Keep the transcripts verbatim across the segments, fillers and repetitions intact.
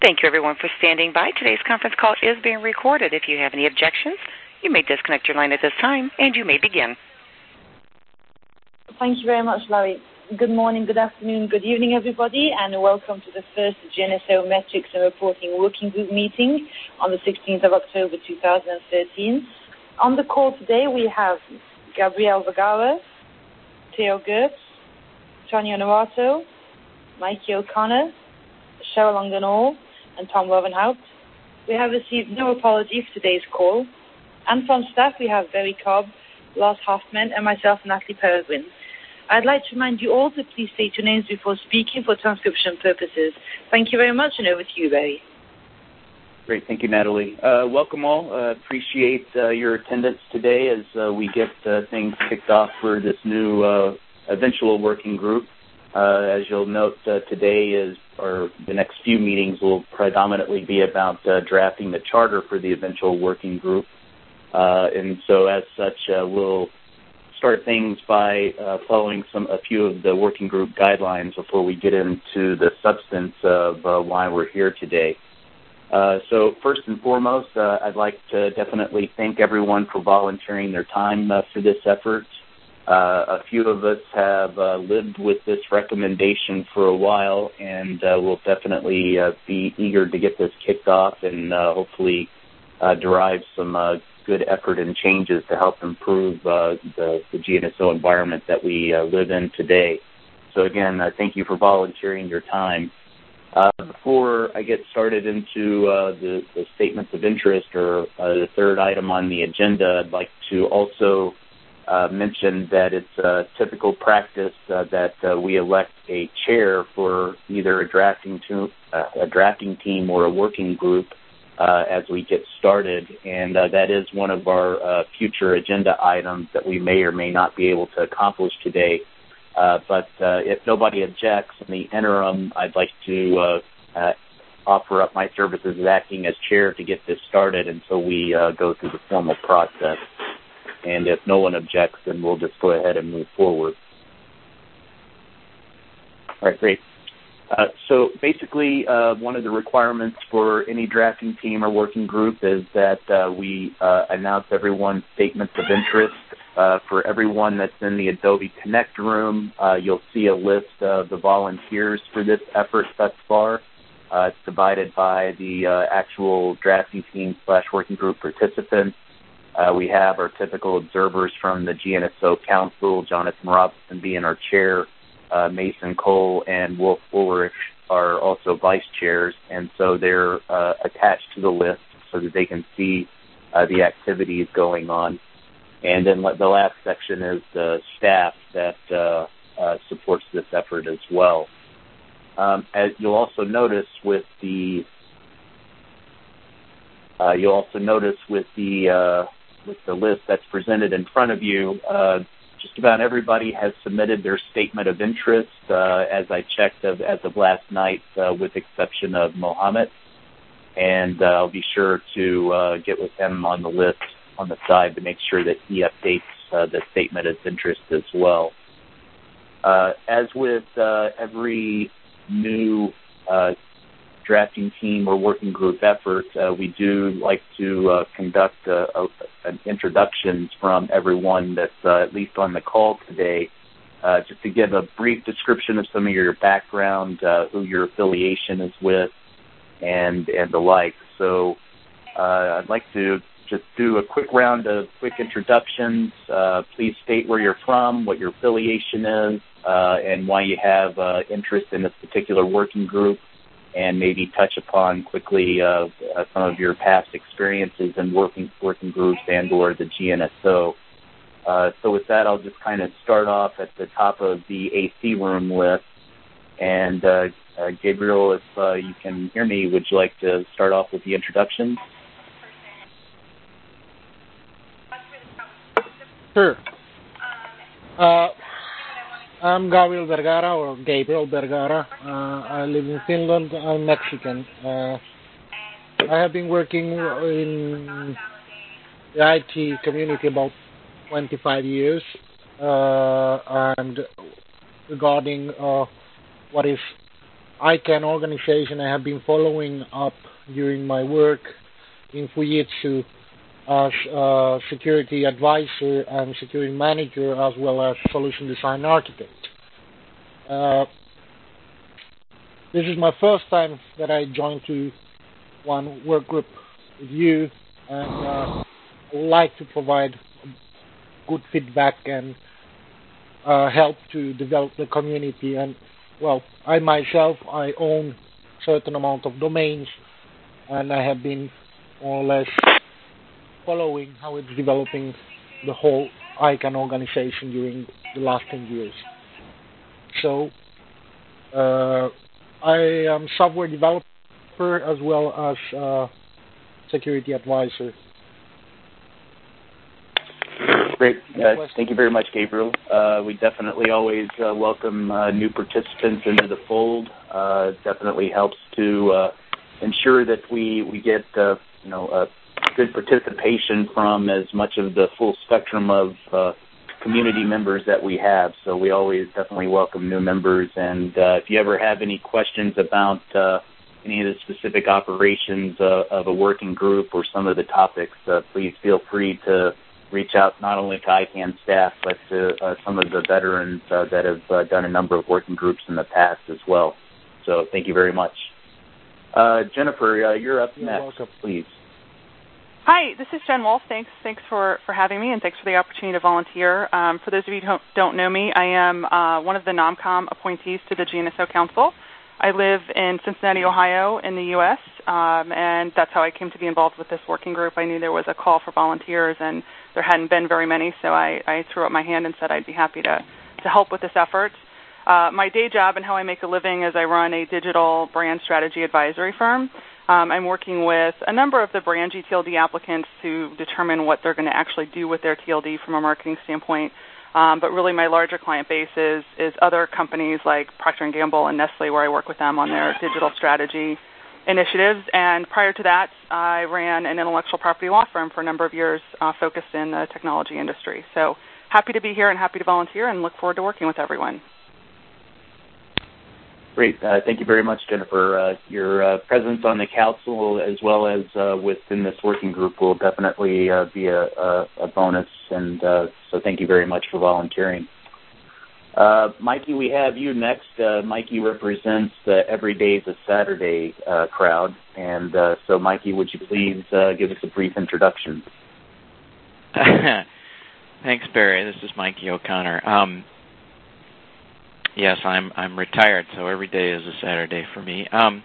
Thank you, everyone, for standing by. Today's conference call is being recorded. If you have any objections, you may disconnect your line at this time, and you may begin. Thank you very much, Larry. Good morning, good afternoon, good evening, everybody, and welcome to the first G N S O Metrics and Reporting Working Group meeting on the sixteenth of October two thousand thirteen. On the call today, we have Gabriel Vergara, Theo Gertz, Tanya Novato, Mikey O'Connor, Cheryl Longanall, and Tom Rovenhout. We have received no apology for today's call. And from staff, we have Barry Cobb, Lars Hoffman, and myself, Natalie Peregrine. I'd like to remind you all to please state your names before speaking for transcription purposes. Thank you very much, and over to you, Barry. Great. Thank you, Natalie. Uh, welcome all. Uh, appreciate uh, your attendance today as uh, we get uh, things kicked off for this new uh, eventual working group. Uh, as you'll note, uh, today is, or the next few meetings will predominantly be about uh, drafting the charter for the eventual working group. Uh, and so as such, uh, we'll start things by uh, following some a few of the working group guidelines before we get into the substance of uh, why we're here today. Uh, so first and foremost, uh, I'd like to definitely thank everyone for volunteering their time uh, for this effort. Uh, a few of us have uh, lived with this recommendation for a while, and uh, we'll definitely uh, be eager to get this kicked off and uh, hopefully uh, derive some uh, good effort and changes to help improve uh, the, the G N S O environment that we uh, live in today. So again, uh, thank you for volunteering your time. Uh, before I get started into uh, the, the statements of interest or uh, the third item on the agenda, I'd like to also uh, mention that it's a typical practice uh, that uh, we elect a chair for either a drafting, to, uh, a drafting team or a working group uh, as we get started, and uh, that is one of our uh, future agenda items that we may or may not be able to accomplish today. Uh, but uh, if nobody objects, in the interim, I'd like to uh, uh, offer up my services as acting as chair to get this started until we uh, go through the formal process. And if no one objects, then we'll just go ahead and move forward. All right, great. Uh, so basically, uh, one of the requirements for any drafting team or working group is that uh, we uh, announce everyone's statements of interest. Uh, for everyone that's in the Adobe Connect room, uh, you'll see a list of the volunteers for this effort thus far. Uh, it's divided by the uh, actual drafting team slash working group participants. Uh, we have our typical observers from the G N S O Council, Jonathan Robinson being our chair, uh, Mason Cole and Wolf Ulrich are also vice chairs, and so they're uh, attached to the list so that they can see uh, the activities going on. And then the last section is the staff that uh, uh, supports this effort as well. Um, as you'll also notice with the uh, you'll also notice with the uh, with the list that's presented in front of you, uh, just about everybody has submitted their statement of interest. Uh, as I checked of, as of last night, uh, with exception of Mohammed, and uh, I'll be sure to uh, get with him on the list on the side to make sure that he updates uh, the statement of interest as well. Uh, as with uh, every new uh, drafting team or working group effort, uh, we do like to uh, conduct uh, a, an introductions from everyone that's uh, at least on the call today, uh, just to give a brief description of some of your background, uh, who your affiliation is with, and, and the like. So uh, I'd like to just do a quick round of quick introductions. Uh, please state where you're from, what your affiliation is, uh, and why you have uh, interest in this particular working group, and maybe touch upon quickly uh, uh, some of your past experiences in working working groups and or the G N S O. Uh, so with that, I'll just kind of start off at the top of the A C room list. And uh, uh, Gabriel, if uh, you can hear me, would you like to start off with the introduction? Sure. Uh, I'm Gabriel Vergara, or Gabriel Vergara. Uh, I live in Finland. I'm Mexican. Uh, I have been working in the I T community about twenty-five years. Uh, and regarding uh, what is I CAN organization I have been following up during my work in Fujitsu as a security advisor and security manager, as well as solution design architect. Uh, this is my first time that I joined to one work group with you, and uh, I would like to provide good feedback and uh, help to develop the community. And well, I myself, I own a certain amount of domains, and I have been more or less following how it's developing the whole I CAN organization during the last ten years. So uh, I am software developer as well as uh, security advisor. Great. Uh, thank you very much, Gabriel. Uh, we definitely always uh, welcome uh, new participants into the fold. Uh, it definitely helps to uh, ensure that we, we get uh, you know, uh, good participation from as much of the full spectrum of uh, community members that we have. So we always definitely welcome new members. And uh, if you ever have any questions about uh, any of the specific operations uh, of a working group or some of the topics, uh, please feel free to reach out not only to I CAN staff, but to uh, some of the veterans uh, that have uh, done a number of working groups in the past as well. So thank you very much. Uh, Jennifer, uh, you're up You're next, welcome. please. Hi, this is Jen Wolf. Thanks thanks for, for having me, and thanks for the opportunity to volunteer. Um, for those of you who don't, don't know me, I am uh, one of the NOMCOM appointees to the G N S O Council. I live in Cincinnati, Ohio, in the U S, um, and that's how I came to be involved with this working group. I knew there was a call for volunteers, and there hadn't been very many, so I, I threw up my hand and said I'd be happy to, to help with this effort. Uh, my day job and how I make a living is I run a digital brand strategy advisory firm. Um, I'm working with a number of the brand G T L D applicants to determine what they're going to actually do with their T L D from a marketing standpoint. Um, but really my larger client base is, is other companies like Procter and Gamble and Nestle, where I work with them on their digital strategy initiatives. And prior to that, I ran an intellectual property law firm for a number of years uh, focused in the technology industry. So happy to be here and happy to volunteer, and look forward to working with everyone. Great. Uh, thank you very much, Jennifer. Uh, your uh, presence on the council as well as uh, within this working group will definitely uh, be a, a, a bonus, and uh, so thank you very much for volunteering. Uh, Mikey, we have you next. Uh, Mikey represents the Every Day's a Saturday uh, crowd, and uh, so Mikey, would you please uh, give us a brief introduction? Thanks, Barry. This is Mikey O'Connor. Um, Yes, I'm I'm retired, so every day is a Saturday for me. Um,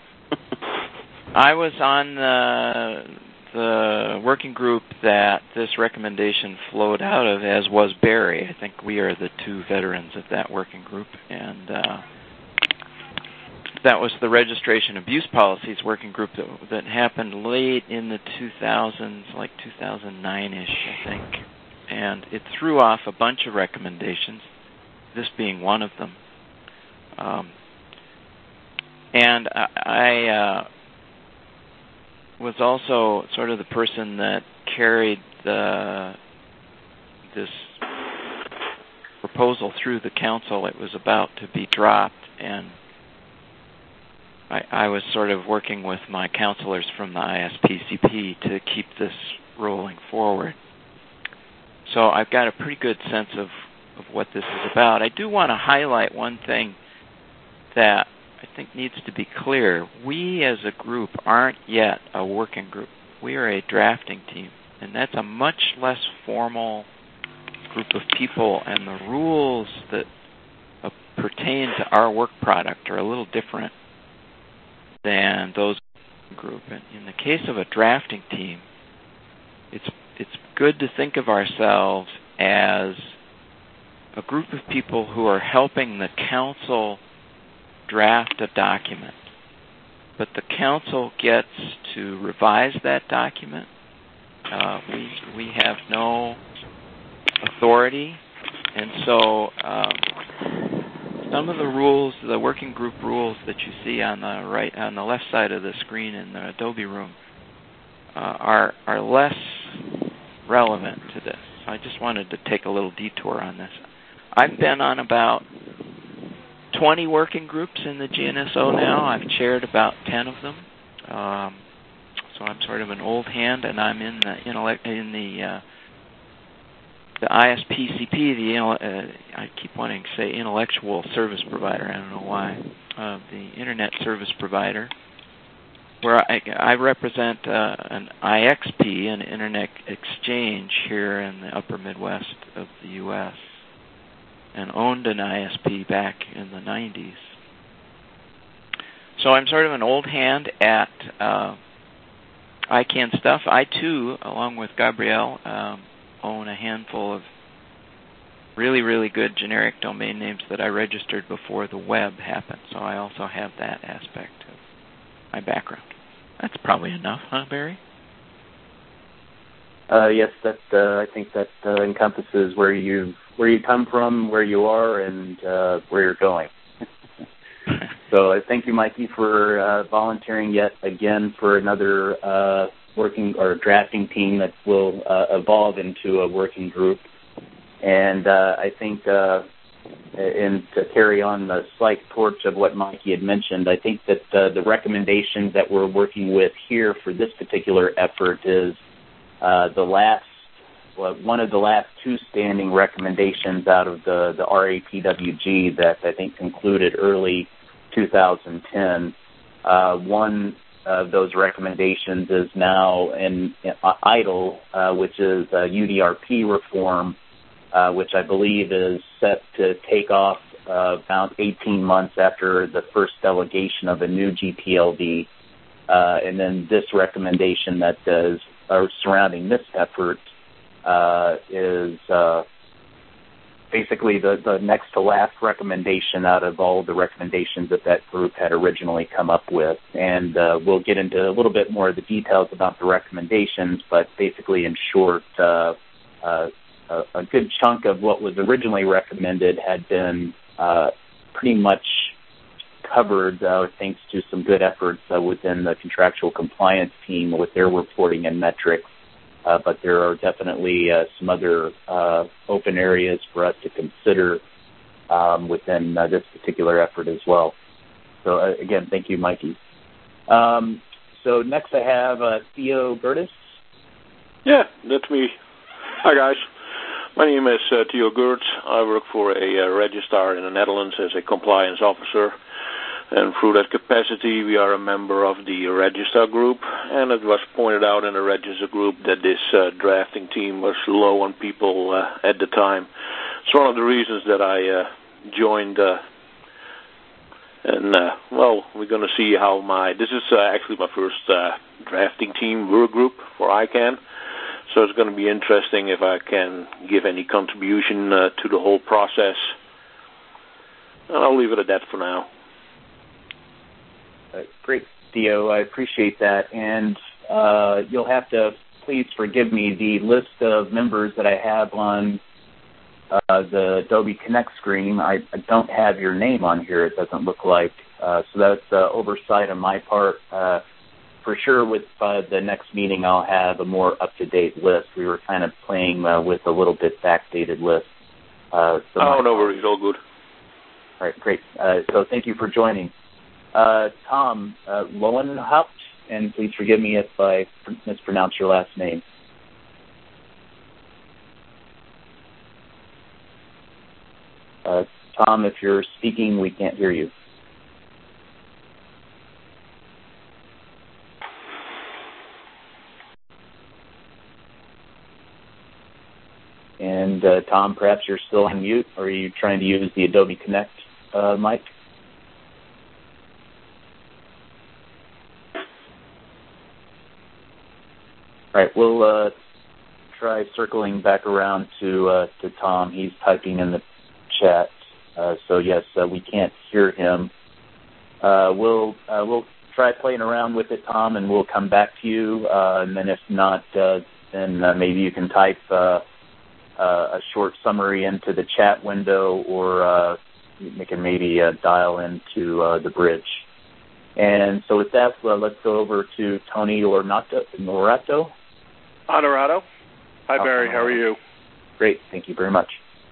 I was on the the working group that this recommendation flowed out of, as was Barry. I think we are the two veterans of that working group, and uh, that was the registration abuse policies working group that that happened late in the two thousands, like two thousand nine-ish, I think, and it threw off a bunch of recommendations, this being one of them. Um, and I, I uh, was also sort of the person that carried the this proposal through the council. It was about to be dropped, and I, I was sort of working with my counselors from the I S P C P to keep this rolling forward. So I've got a pretty good sense of, of what this is about. I do want to highlight one thing that I think needs to be clear. We as a group aren't yet a working group. We are a drafting team, and that's a much less formal group of people, and the rules that uh, pertain to our work product are a little different than those of the group. And in the case of a drafting team, it's it's good to think of ourselves as a group of people who are helping the council draft a document, but the council gets to revise that document. Uh, we we have no authority, and so um, some of the rules, the working group rules that you see on the right, on the left side of the screen in the Adobe room, uh, are are less relevant to this. I just wanted to take a little detour on this. I've been on about twenty working groups in the G N S O now. I've chaired about ten of them. Um, so I'm sort of an old hand, and I'm in the intellect, in the uh, the I S P C P. The uh, I keep wanting to say intellectual service provider. I don't know why. Uh, the Internet Service Provider, where I, I represent uh, an I X P, an Internet Exchange here in the upper Midwest of the U S, and owned an I S P back in the nineties. So I'm sort of an old hand at uh, I CANN stuff. I, too, along with Gabrielle, um, own a handful of really, really good generic domain names that I registered before the web happened. So I also have that aspect of my background. That's probably enough, huh, Barry? Uh, yes, that uh, I think that uh, encompasses where you where you come from, where you are, and uh, where you're going. So uh, thank you, Mikey, for uh, volunteering yet again for another uh, working or drafting team that will uh, evolve into a working group. And uh, I think, uh, and to carry on the slight torch of what Mikey had mentioned, I think that uh, the recommendations that we're working with here for this particular effort is uh, the last, well, one of the last two standing recommendations out of the, the R A P W G that I think concluded early two thousand ten. Uh, one of those recommendations is now in, in uh, idle, uh, which is uh, U D R P reform, uh, which I believe is set to take off uh, about eighteen months after the first delegation of a new G P L D. Uh, and then this recommendation that is uh, surrounding this effort uh, is uh, basically the, the next to last recommendation out of all the recommendations that that group had originally come up with. And uh, we'll get into a little bit more of the details about the recommendations, but basically in short, uh, uh, a, a good chunk of what was originally recommended had been uh, pretty much covered uh, thanks to some good efforts uh, within the contractual compliance team with their reporting and metrics. Uh, but there are definitely uh, some other uh, open areas for us to consider um, within uh, this particular effort as well. So, uh, again, thank you, Mikey. Um, so next I have uh, Theo Gertis. Yeah, that's me. Hi, guys. My name is uh, Theo Gerts. I work for a uh, registrar in the Netherlands as a compliance officer. And through that capacity, we are a member of the Register group, and it was pointed out in the Register group that this uh, drafting team was low on people uh, at the time. It's one of the reasons that I uh, joined, uh, and, uh, well, we're going to see how my, this is uh, actually my first uh, drafting team work group for I CANN, so it's going to be interesting if I can give any contribution uh, to the whole process. And I'll leave it at that for now. Uh, great, Theo. I appreciate that. And uh, you'll have to please forgive me. The list of members that I have on uh, the Adobe Connect screen, I, I don't have your name on here, it doesn't look like. Uh, so that's uh, oversight on my part. Uh, for sure, with uh, the next meeting, I'll have a more up-to-date list. We were kind of playing uh, with a little bit backdated list. Uh, so oh, no worries. All good. All right, great. Uh, so thank you for joining. Uh, Tom uh, Lowenhaupt, and please forgive me if I mispronounce your last name. Uh, Tom, if you're speaking, we can't hear you. And uh, Tom, perhaps you're still on mute, or are you trying to use the Adobe Connect uh, mic? All right, we'll uh, try circling back around to uh, to Tom. He's typing in the chat, uh, so yes, uh, we can't hear him. Uh, we'll uh, we'll try playing around with it, Tom, and we'll come back to you. Uh, and then if not, uh, then uh, maybe you can type uh, uh, a short summary into the chat window, or uh, you can maybe uh, dial into uh, the bridge. And so with that, uh, let's go over to Tony Ornato. Norato. Honorato. Hi, Barry. How are you? Great. Thank you very much.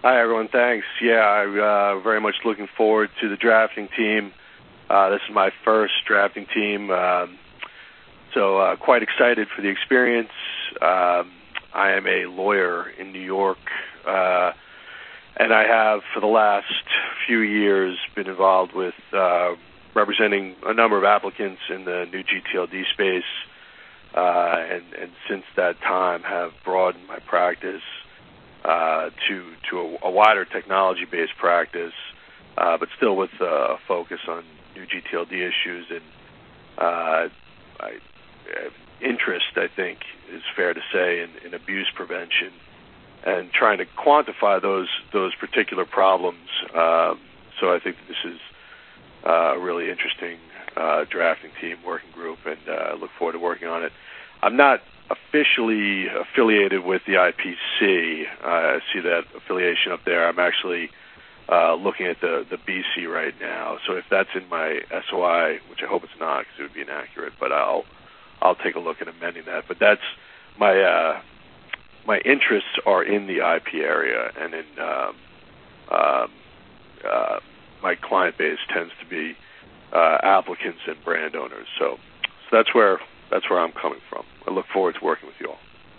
Hi, everyone. Thanks. Yeah, I'm uh, very much looking forward to the drafting team. Uh, this is my first drafting team, um, so uh, quite excited for the experience. Um, I am a lawyer in New York, uh, and I have, for the last few years, been involved with uh, representing a number of applicants in the new G T L D space, uh, and, and since that time have broadened my practice uh, to to a, a wider technology-based practice, uh, but still with uh, a focus on new G T L D issues and uh, I, interest, I think, is fair to say, in, in abuse prevention and trying to quantify those those particular problems. Um, so I think this is uh, a really interesting uh, drafting team, working group, and uh, look forward to working on it. I'm not officially affiliated with the I P C. Uh, I see that affiliation up there. I'm actually uh, looking at the, the B C right now. So if that's in my S O I, which I hope it's not because it would be inaccurate, but I'll I'll take a look at amending that. But that's my uh, my interests are in the I P area, and in um, um, uh, my client base tends to be uh, applicants and brand owners. So, so that's where that's where I'm coming from. I look forward to working with you all.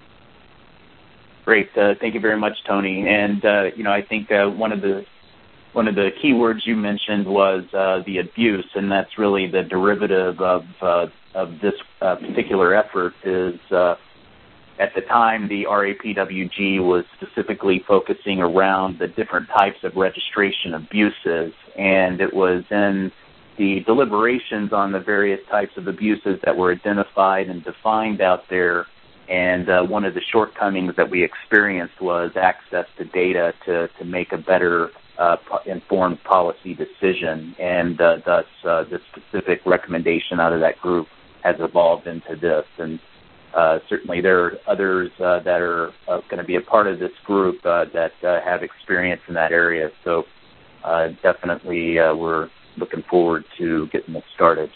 Great, uh, thank you very much, Tony. And uh, you know, I think uh, one of the one of the key words you mentioned was uh, the abuse, and that's really the derivative of uh, of this uh, particular effort. Is uh, at the time the R A P W G was specifically focusing around the different types of registration abuses, and it was in the deliberations on the various types of abuses that were identified and defined out there. And uh, one of the shortcomings that we experienced was access to data to, to make a better uh, informed policy decision. And uh, thus, uh, the specific recommendation out of that group has evolved into this. And uh, certainly there are others uh, that are uh, going to be a part of this group uh, that uh, have experience in that area. So uh, definitely uh, we're looking forward to getting it started.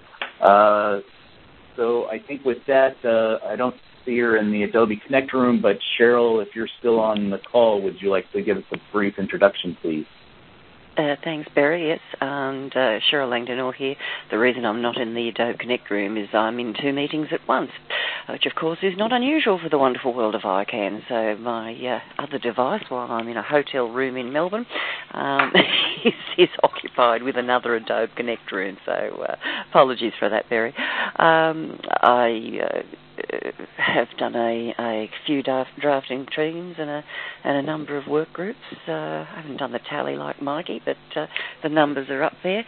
Uh, so I think with that, uh, I don't see her in the Adobe Connect room, but Cheryl, if you're still on the call, would you like to give us a brief introduction, please? Uh, thanks, Barry. Yes, and uh, Cheryl Langdon here. The reason I'm not in the Adobe Connect room is I'm in two meetings at once, which of course is not unusual for the wonderful world of I CANN. So my uh, other device, while I'm in a hotel room in Melbourne, um, is, is occupied with another Adobe Connect room. So uh, apologies for that, Barry. Um, I uh, have done a, a few draft, drafting teams and a, and a number of work groups. Uh, I haven't done the tally like Mikey, but uh, the numbers are up there.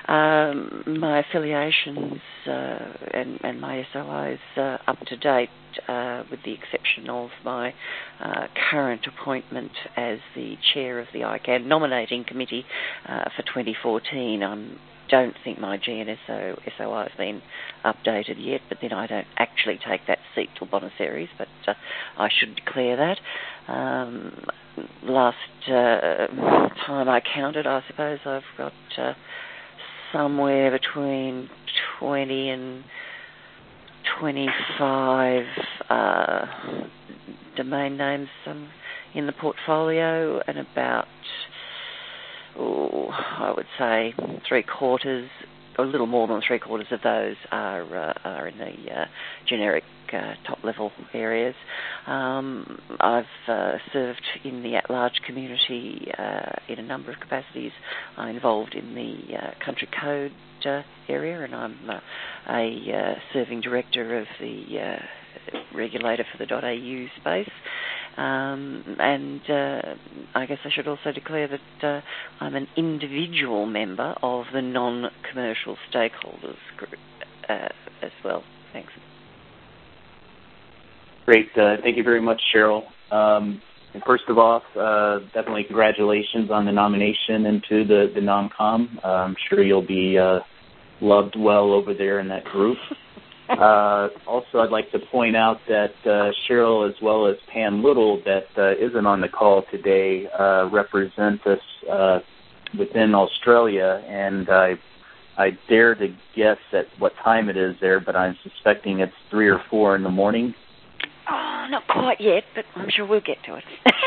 Um, my affiliations uh, and, and my S O Is uh, up to date, uh, with the exception of my uh, current appointment as the chair of the I CANN nominating committee uh, for twenty fourteen. I'm don't think my G N S O S O I has been updated yet, but then I don't actually take that seat till Buenos Aires, but uh, I should declare that. Um, last uh, time I counted, I suppose I've got uh, somewhere between twenty and twenty-five uh, domain names um, in the portfolio, and about Oh, I would say three quarters, a little more than three quarters of those are uh, are in the uh, generic uh, top level areas. Um, I've uh, served in the at-large community uh, in a number of capacities. I'm involved in the uh, country code uh, area, and I'm uh, a uh, serving director of the uh, regulator for the .au space. Um, and uh, I guess I should also declare that uh, I'm an individual member of the non-commercial stakeholders group uh, as well. Thanks. Great. Uh, thank you very much, Cheryl. Um, and first of all, uh, definitely congratulations on the nomination into the, the NOMCOM. Uh, I'm sure you'll be uh, loved well over there in that group. Uh, also, I'd like to point out that uh, Cheryl, as well as Pam Little, that uh, isn't on the call today, uh, represent us uh, within Australia, and I, I dare to guess at what time it is there, but I'm suspecting it's three or four in the morning. Oh, not quite yet, but I'm sure we'll get to it.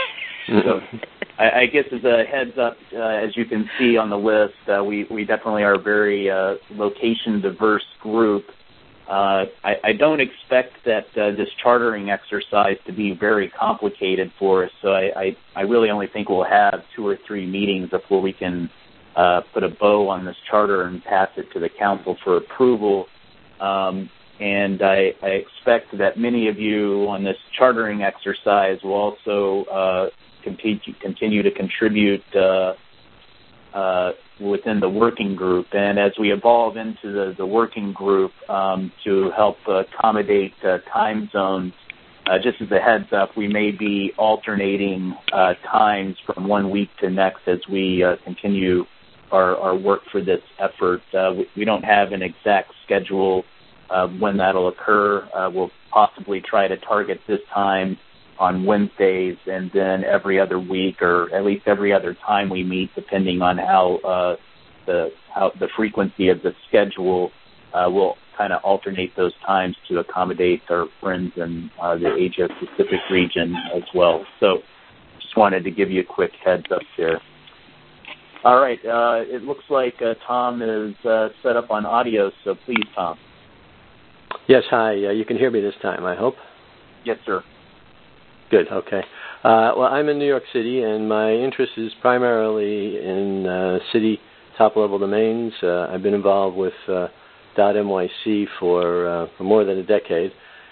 So I, I guess as a heads up, uh, as you can see on the list, uh, we, we definitely are a very uh, location-diverse group. Uh, I, I don't expect that uh, this chartering exercise to be very complicated for us, so I, I, I really only think we'll have two or three meetings before we can uh, put a bow on this charter and pass it to the council for approval. Um, and I, I expect that many of you on this chartering exercise will also uh, continue, continue to contribute uh, uh, within the working group. And as we evolve into the, the working group um, to help uh, accommodate uh, time zones, uh, just as a heads up, we may be alternating uh, times from one week to next as we uh, continue our, our work for this effort. Uh, we, we don't have an exact schedule uh, when that'll occur. Uh, we'll possibly try to target this time on Wednesdays, and then every other week, or at least every other time we meet, depending on how uh, the how the frequency of the schedule. Uh, we'll kind of alternate those times to accommodate our friends in uh, the Asia Pacific region as well. So, just wanted to give you a quick heads up there. All right, uh, it looks like uh, Tom is uh, set up on audio, so please, Tom. Yes, hi. Uh, you can hear me this time, I hope. Yes, sir. Good, okay. Uh, well, I'm in New York City, and my interest is primarily in uh, city top-level domains. Uh, I've been involved with uh, .N Y C for, uh, for more than a decade,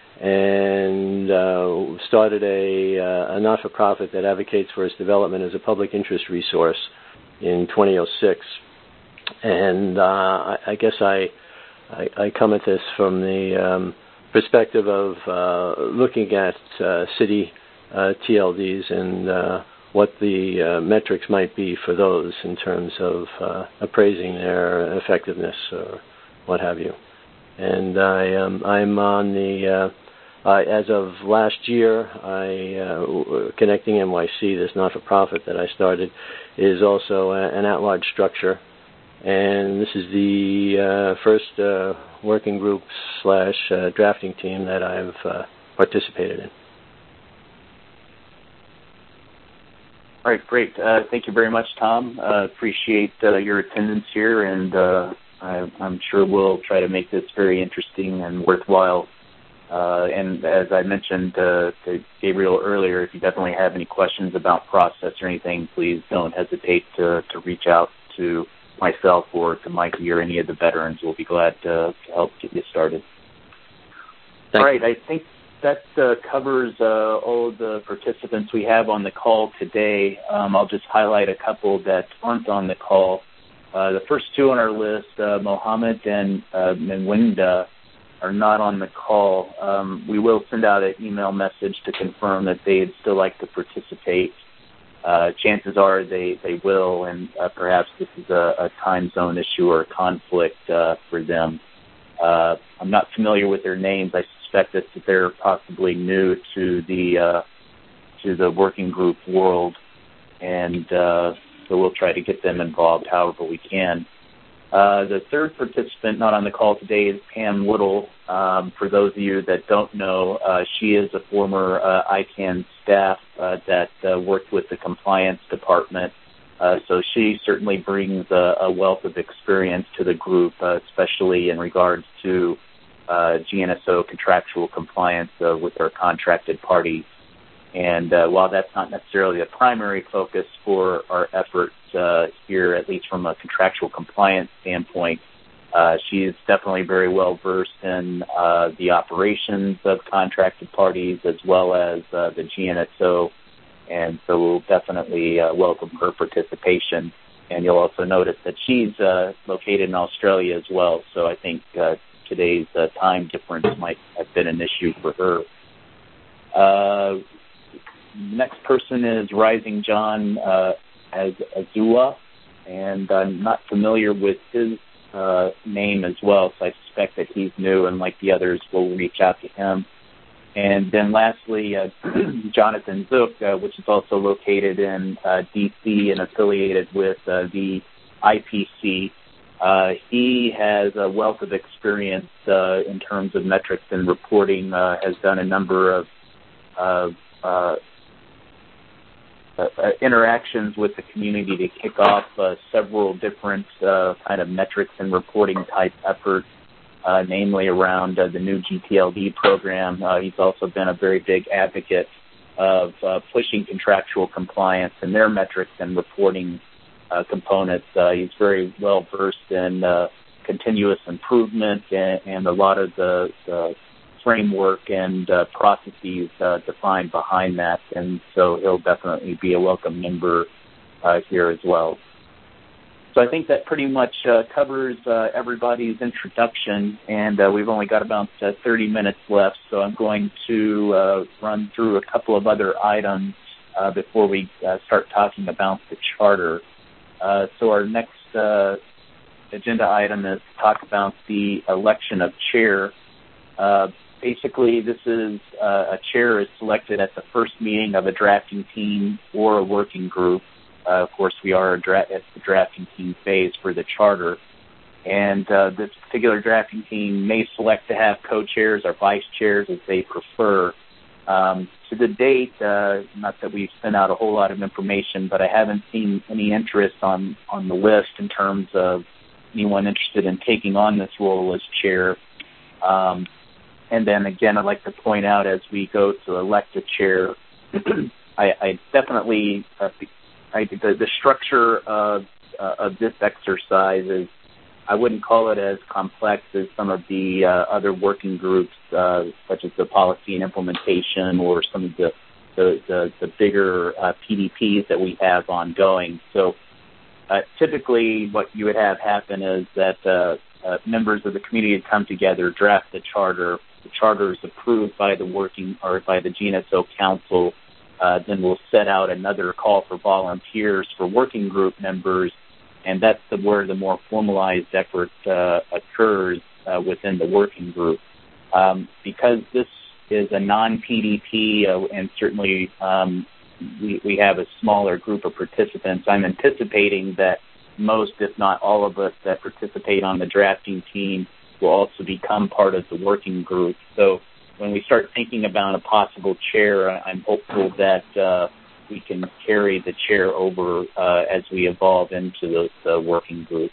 and uh, started a, uh, a not-for-profit that advocates for its development as a public interest resource in two thousand six. And uh, I, I guess I, I, I come at this from the um, perspective of uh, looking at uh, city Uh, T L Ds and uh, what the uh, metrics might be for those in terms of uh, appraising their effectiveness or what have you. And I, um, I'm on the, uh, uh, as of last year, I, uh, Connecting N Y C, this not-for-profit that I started, is also a, an at-large structure. And this is the uh, first uh, working group slash uh, drafting team that I've uh, participated in. All right, great. Uh, thank you very much, Tom. Uh, appreciate uh, your attendance here, and uh, I, I'm sure we'll try to make this very interesting and worthwhile. Uh, and as I mentioned uh, to Gabriel earlier, if you definitely have any questions about process or anything, please don't hesitate to, to reach out to myself or to Mikey or any of the veterans. We'll be glad to, to help get you started. Thank All right, I think that uh, covers uh, all of the participants we have on the call today. Um, I'll just highlight a couple that aren't on the call. Uh, the first two on our list, uh, Mohammed and uh, Mwenda, are not on the call. Um, we will send out an email message to confirm that they'd still like to participate. Uh, chances are they, they will, and uh, perhaps this is a, a time zone issue or a conflict uh, for them. Uh, I'm not familiar with their names. I suspect that they're possibly new to the uh, to the working group world, and uh, so we'll try to get them involved however we can. Uh, the third participant not on the call today is Pam Little. Um, for those of you that don't know, uh, she is a former uh, I CANN staff uh, that uh, worked with the compliance department. Uh, so she certainly brings a, a wealth of experience to the group, uh, especially in regards to uh, G N S O contractual compliance uh, with our contracted parties. And uh, while that's not necessarily a primary focus for our efforts uh, here, at least from a contractual compliance standpoint, uh, she is definitely very well versed in uh, the operations of contracted parties as well as uh, the G N S O. And so we'll definitely uh, welcome her participation. And you'll also notice that she's uh, located in Australia as well. So I think uh, today's uh, time difference might have been an issue for her. Uh, next person is Rising John uh, as Azua, and I'm not familiar with his uh, name as well, so I suspect that he's new, and like the others, we'll reach out to him. And then lastly, uh, Jonathan Zook, uh, which is also located in uh, D C and affiliated with uh, the I P C. Uh, he has a wealth of experience uh, in terms of metrics and reporting, uh, has done a number of uh, uh, uh, interactions with the community to kick off uh, several different uh, kind of metrics and reporting type efforts, uh, namely around uh, the new G T L D program. Uh, he's also been a very big advocate of uh, pushing contractual compliance and their metrics and reporting uh, components. Uh, he's very well versed in uh, continuous improvement and, and a lot of the, the framework and uh, processes uh, defined behind that, and so he'll definitely be a welcome member uh, here as well. So I think that pretty much uh, covers uh, everybody's introduction, and uh, we've only got about uh, thirty minutes left, so I'm going to uh, run through a couple of other items uh, before we uh, start talking about the charter. Uh, so our next uh, agenda item is to talk about the election of chair. Uh, basically, this is uh, a chair is selected at the first meeting of a drafting team or a working group. Uh, of course, we are dra- at the drafting team phase for the charter. And uh, this particular drafting team may select to have co-chairs or vice chairs as they prefer. Um, to the date, uh, not that we've sent out a whole lot of information, but I haven't seen any interest on, on the list in terms of anyone interested in taking on this role as chair. Um, and then, again, I'd like to point out as we go to elect a chair, I, I definitely... Uh, I, the, the structure of, uh, of this exercise is, I wouldn't call it as complex as some of the uh, other working groups, uh, such as the policy and implementation or some of the, the, the, the bigger uh, P D Ps that we have ongoing. So uh, typically what you would have happen is that uh, uh, members of the community would come together, draft the charter. The charter is approved by the working or by the G N S O Council. Uh, then we'll set out another call for volunteers for working group members, and that's the, where the more formalized effort uh, occurs uh, within the working group. Um, because this is a non-P D P, uh, and certainly um, we, we have a smaller group of participants, I'm anticipating that most, if not all of us that participate on the drafting team will also become part of the working group. So when we start thinking about a possible chair, I'm hopeful that uh, we can carry the chair over uh, as we evolve into the, the working group.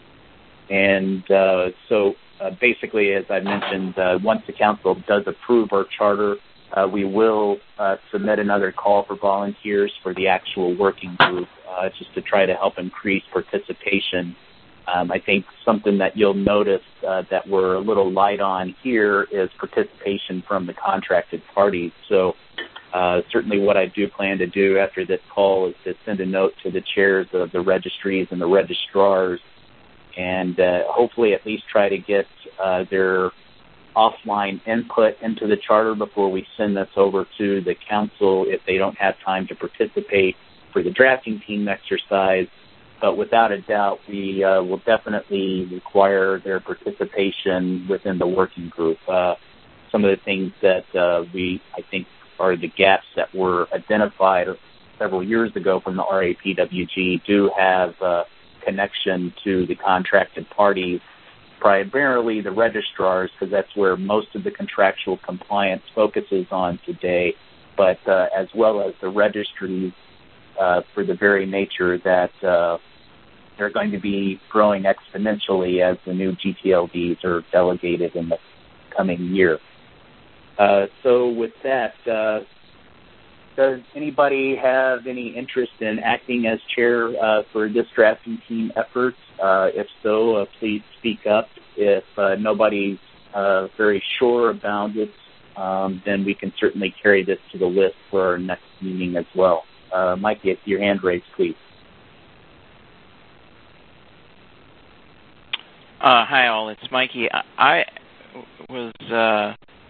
And uh, so uh, basically, as I mentioned, uh, once the council does approve our charter, uh, we will uh, submit another call for volunteers for the actual working group uh, just to try to help increase participation. Um, I think something that you'll notice uh, that we're a little light on here is participation from the contracted parties. So uh, certainly what I do plan to do after this call is to send a note to the chairs of the registries and the registrars and uh, hopefully at least try to get uh, their offline input into the charter before we send this over to the council if they don't have time to participate for the drafting team exercise. But without a doubt, we uh, will definitely require their participation within the working group. Uh, some of the things that uh, we, I think, are the gaps that were identified several years ago from the R A P W G do have uh, connection to the contracted parties, primarily the registrars, because that's where most of the contractual compliance focuses on today, but uh, as well as the registries, Uh, for the very nature that uh, they're going to be growing exponentially as the new G T L Ds are delegated in the coming year. Uh, so with that, uh, does anybody have any interest in acting as chair uh, for this drafting team effort? Uh, if so, uh, please speak up. If uh, nobody's uh, very sure about it, um, then we can certainly carry this to the list for our next meeting as well. Uh, Mike, get your hand raised, please. Uh, hi, all. It's Mikey. I, I was, uh,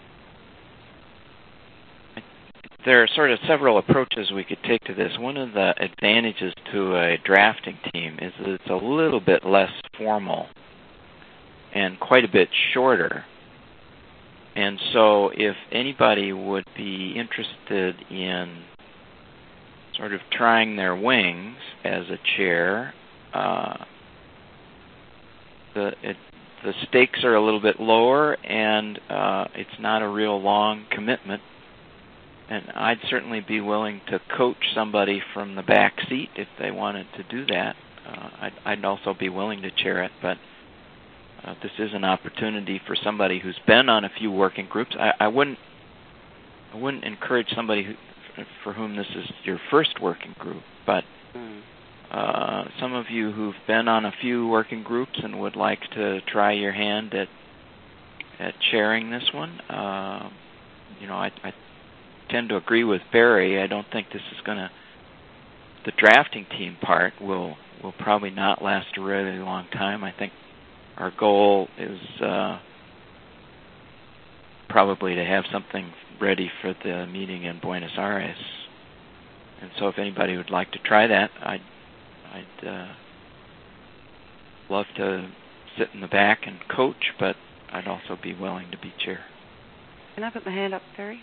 there are sort of several approaches we could take to this. One of the advantages to a drafting team is that it's a little bit less formal and quite a bit shorter. And so if anybody would be interested in sort of trying their wings as a chair, uh, the it, the stakes are a little bit lower, and uh, it's not a real long commitment. and I'd certainly be willing to coach somebody from the back seat if they wanted to do that. Uh, I'd, I'd also be willing to chair it, but uh, this is an opportunity for somebody who's been on a few working groups. I, I wouldn't, I wouldn't encourage somebody who, for whom this is your first working group, but uh, some of you who've been on a few working groups and would like to try your hand at at chairing this one, uh, you know, I, I tend to agree with Barry. I don't think this is going to, the drafting team part will will probably not last a really long time. I think our goal is uh, probably to have something ready for the meeting in Buenos Aires. And so if anybody would like to try that, I'd, I'd uh, love to sit in the back and coach, but I'd also be willing to be chair. Can I put my hand up, Barry?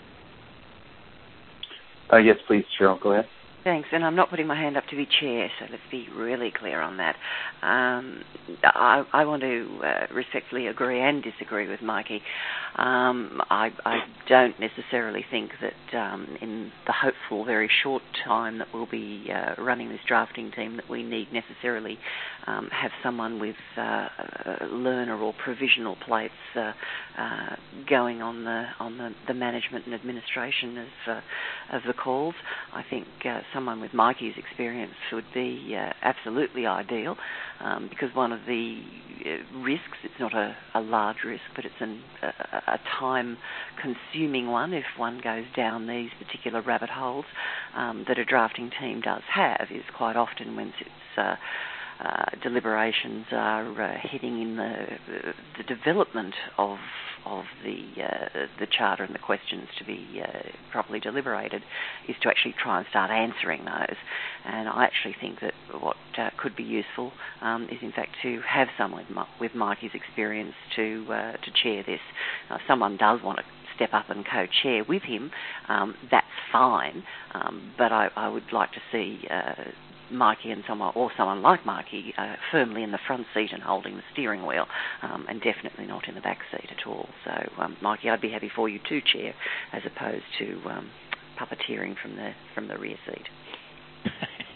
Uh, yes, please, Cheryl. Go ahead. Thanks, and I'm not putting my hand up to be chair, so let's be really clear on that. Um, I, I want to uh, respectfully agree and disagree with Mikey. Um, I, I don't necessarily think that um, in the hopeful very short time that we'll be uh, running this drafting team that we need necessarily um, have someone with uh, learner or provisional plates uh, uh, going on the on the, the management and administration of uh, of the calls. I think uh, someone with Mikey's experience would be uh, absolutely ideal um, because one of the uh, risks, it's not a, a large risk, but it's an, a, a time-consuming one if one goes down these particular rabbit holes um, that a drafting team does have, is quite often when it's uh, uh, deliberations are uh, heading in the, the development of of the uh, the charter and the questions to be uh, properly deliberated, is to actually try and start answering those. And I actually think that what uh, could be useful um, is in fact to have someone with, with Mikey's experience to uh, to chair this. Now, if someone does want to step up and co-chair with him, um, that's fine. Um, but I, I would like to see uh, Mikey and someone, or someone like Mikey, uh, firmly in the front seat and holding the steering wheel, um, and definitely not in the back seat at all. So, um, Mikey, I'd be happy for you to chair, as opposed to um, puppeteering from the from the rear seat.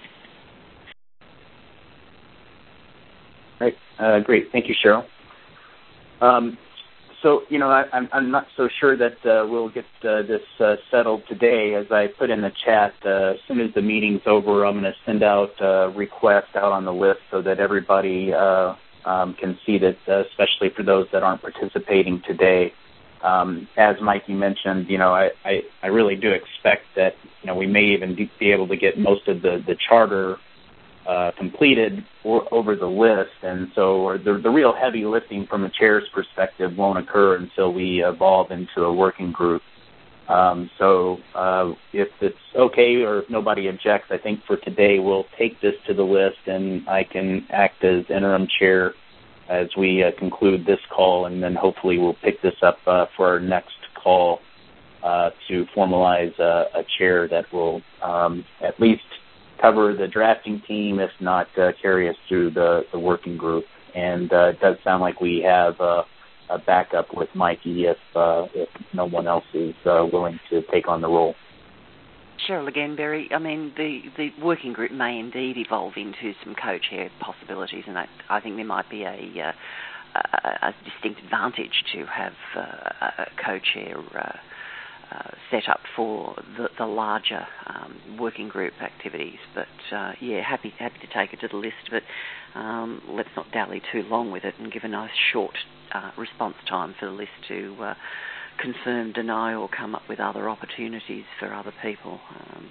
Great, uh, great. Thank you, Cheryl. Um, So, you know, I, I'm, I'm not so sure that uh, we'll get uh, this uh, settled today. As I put in the chat, uh, as soon as the meeting's over, I'm going to send out a request out on the list so that everybody uh, um, can see that, uh, especially for those that aren't participating today. Um, as Mikey mentioned, you know, I, I, I really do expect that, you know, we may even be able to get most of the, the charter Uh, completed or over the list, and so the, the real heavy lifting from a chair's perspective won't occur until we evolve into a working group. Um, so uh, if it's okay or if nobody objects, I think for today we'll take this to the list, and I can act as interim chair as we uh, conclude this call, and then hopefully we'll pick this up uh, for our next call uh, to formalize uh, a chair that will um, at least cover the drafting team, if not uh, carry us through the, the working group. And uh, it does sound like we have uh, a backup with Mikey if uh, if no one else is uh, willing to take on the role. Cheryl again, Barry. I mean, the, the working group may indeed evolve into some co-chair possibilities, and I, I think there might be a, uh, a, a distinct advantage to have uh, a co-chair uh, Uh, set up for the, the larger um, working group activities. But, uh, yeah, happy happy to take it to the list, but um, let's not dally too long with it and give a nice short uh, response time for the list to uh, confirm, deny, or come up with other opportunities for other people. Um,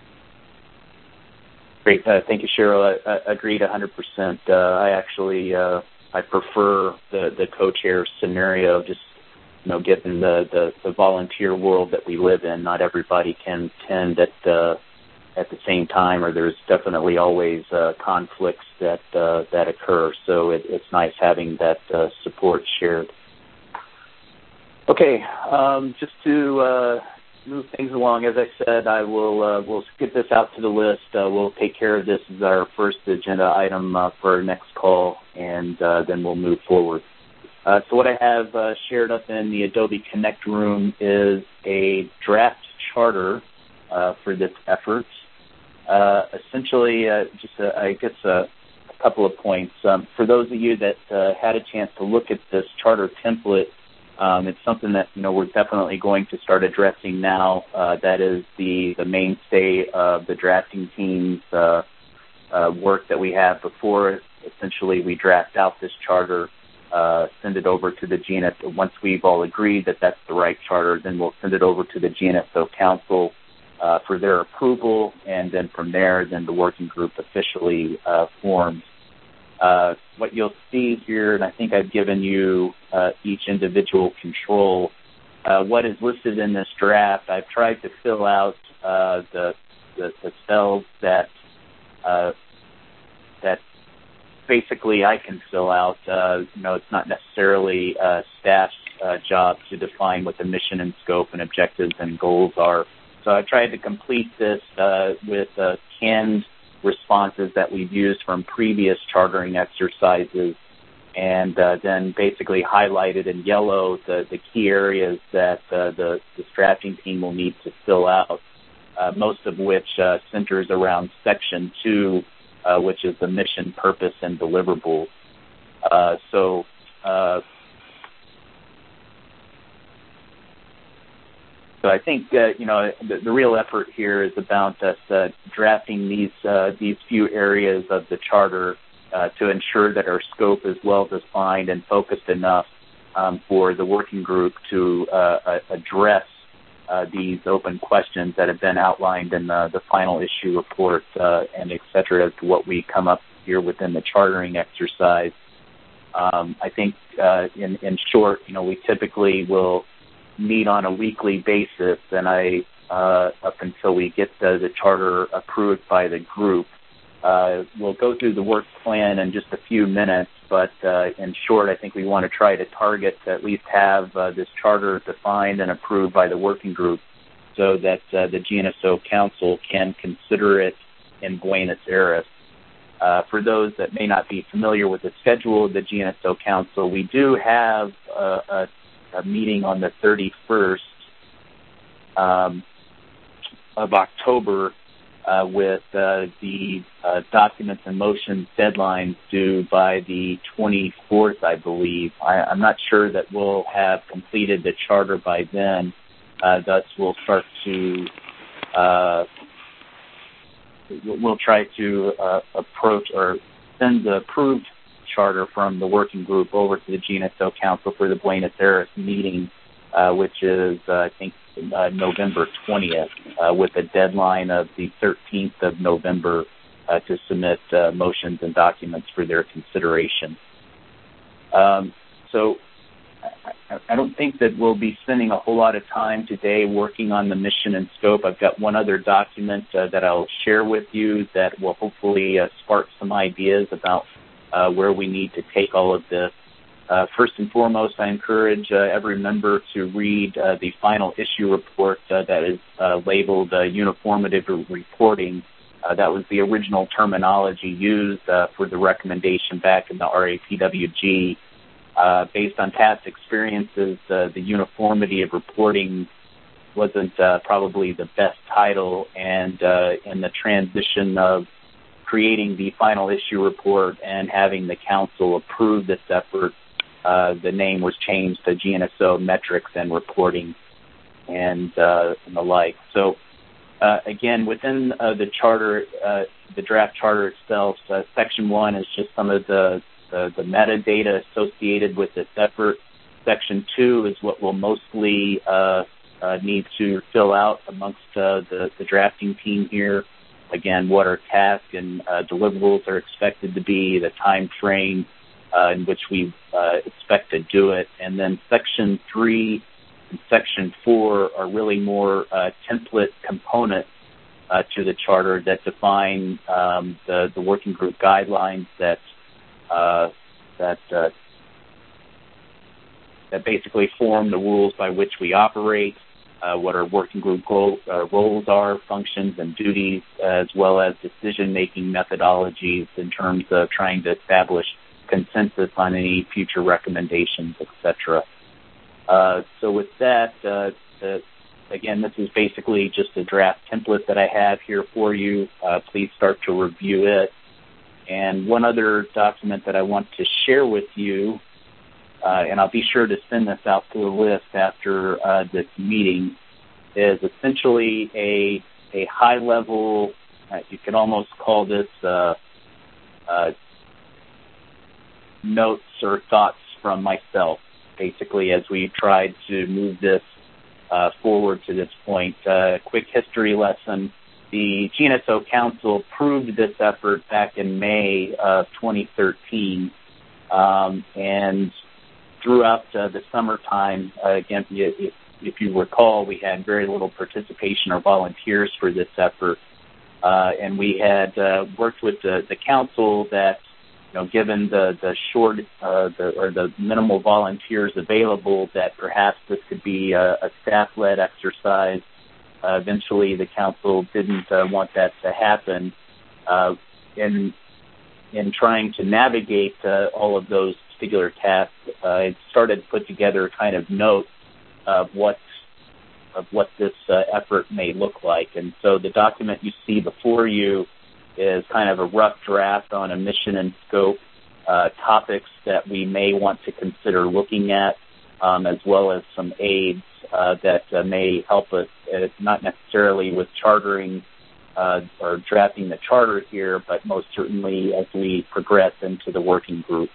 Great. Uh, thank you, Cheryl. I, I agreed one hundred percent. Uh, I actually uh, I prefer the, the co-chair scenario, just You know, given the, the, the volunteer world that we live in, not everybody can attend at uh, at the same time, or there's definitely always uh, conflicts that uh, that occur. So it, it's nice having that uh, support shared. Okay, um, just to uh, move things along, as I said, I will uh, we'll get this out to the list. Uh, we'll take care of this as our first agenda item uh, for our next call, and uh, then we'll move forward. Uh, so what I have uh, shared up in the Adobe Connect room is a draft charter uh, for this effort. Uh, essentially, uh, just uh, I guess uh, a couple of points. Um, for those of you that uh, had a chance to look at this charter template, um, it's something that you know we're definitely going to start addressing now. Uh, that is the the mainstay of the drafting team's uh, uh, work that we have before. Essentially, we draft out this charter. Uh, send it over to the G N S O. Once we've all agreed that that's the right charter, then we'll send it over to the G N S O Council uh, for their approval, and then from there, then the working group officially uh, forms. Uh, what you'll see here, and I think I've given you uh, each individual control, uh, what is listed in this draft, I've tried to fill out uh, the, the, the cells that uh, that basically I can fill out. Uh, you know, it's not necessarily uh, staff's uh, job to define what the mission and scope and objectives and goals are. So I tried to complete this uh, with uh, canned responses that we've used from previous chartering exercises, and uh, then basically highlighted in yellow the, the key areas that uh, the, the drafting team will need to fill out, uh, most of which uh, centers around Section two, Uh, which is the mission, purpose, and deliverables. Uh, so, uh, so I think uh, you know the, the real effort here is about us uh, drafting these uh, these few areas of the charter uh, to ensure that our scope is well defined and focused enough um, for the working group to uh, address Uh, these open questions that have been outlined in the, the final issue report uh, and et cetera as to what we come up here within the chartering exercise. Um, I think uh, in, in short, you know, we typically will meet on a weekly basis, and I uh, up until we get the, the charter approved by the group. Uh, we'll go through the work plan in just a few minutes, but uh, in short, I think we want to try to target to at least have uh, this charter defined and approved by the working group so that uh, the G N S O Council can consider it in Buenos Aires. Uh, for those that may not be familiar with the schedule of the G N S O Council, we do have a, a, a meeting on the thirty-first um, of October Uh, with uh, the uh, documents and motions deadlines due by the twenty-fourth, I believe. I, I'm not sure that we'll have completed the charter by then. Uh, thus, we'll start to uh, we'll try to uh, approach or send the approved charter from the working group over to the G N S O Council for the Buenos Aires meeting, uh, which is uh, I think. Uh, November twentieth, uh, with a deadline of the thirteenth of November uh, to submit uh, motions and documents for their consideration. Um, so I, I don't think that we'll be spending a whole lot of time today working on the mission and scope. I've got one other document uh, that I'll share with you that will hopefully uh, spark some ideas about uh, where we need to take all of this. Uh, first and foremost, I encourage uh, every member to read uh, the final issue report uh, that is uh, labeled uh, uniformative reporting. Uh, that was the original terminology used uh, for the recommendation back in the R A P W G. Uh, based on past experiences, uh, the uniformity of reporting wasn't uh, probably the best title, and uh, in the transition of creating the final issue report and having the council approve this effort, Uh, the name was changed to G N S O Metrics and Reporting and, uh, and the like. So, uh, again, within uh, the charter, uh, the draft charter itself, uh, Section one is just some of the, the, the metadata associated with this effort. Section two is what we'll mostly uh, uh, need to fill out amongst uh, the, the drafting team here. Again, what our tasks and uh, deliverables are expected to be, the time frame, Uh, in which we uh, expect to do it. And then Section three and Section four are really more uh, template components uh, to the charter that define um, the, the working group guidelines that uh, that uh, that basically form the rules by which we operate, uh, what our working group goal, uh, roles are, functions, and duties, as well as decision-making methodologies in terms of trying to establish consensus on any future recommendations, et cetera. Uh, so with that, uh, the, again, this is basically just a draft template that I have here for you. Uh, please start to review it. And one other document that I want to share with you, uh, and I'll be sure to send this out to the list after uh, this meeting, is essentially a, a high-level, uh, you could almost call this uh, uh, notes or thoughts from myself, basically, as we tried to move this uh, forward to this point. Uh, quick history lesson. The G N S O Council approved this effort back in May of twenty thirteen, um, and throughout uh, the summertime, uh, again, if, if you recall, we had very little participation or volunteers for this effort, uh, and we had uh, worked with the, the council that, you know, given the the short uh, the, or the minimal volunteers available, that perhaps this could be a, a staff-led exercise. Uh, eventually, the council didn't uh, want that to happen. Uh, in in trying to navigate uh, all of those particular tasks, uh, it started to put together kind of notes of what of what this uh, effort may look like. And so, the document you see before you is kind of a rough draft on a mission and scope, uh, topics that we may want to consider looking at, um, as well as some aids uh, that uh, may help us, uh, not necessarily with chartering uh, or drafting the charter here, but most certainly as we progress into the working group.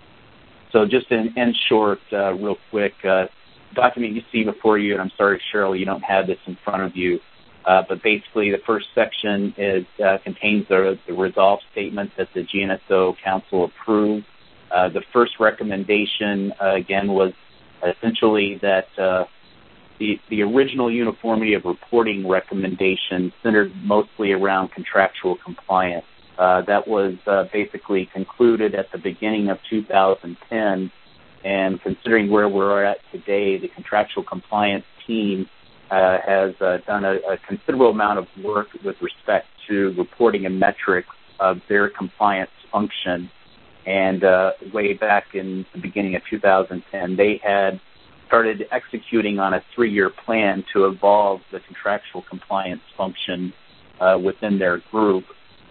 So just in, in short, uh, real quick, uh, document you see before you, and I'm sorry, Cheryl, you don't have this in front of you, uh, but basically the first section is uh, contains the, the resolve statement that the G N S O Council approved. Uh, the first recommendation, uh, again, was essentially that uh, the, the original uniformity of reporting recommendation centered mostly around contractual compliance. Uh, that was uh, basically concluded at the beginning of two thousand ten, and considering where we're at today, the contractual compliance team uh, has uh, done a, a considerable amount of work with respect to reporting and metrics of their compliance function. And uh, way back in the beginning of two thousand ten, they had started executing on a three-year plan to evolve the contractual compliance function uh, within their group.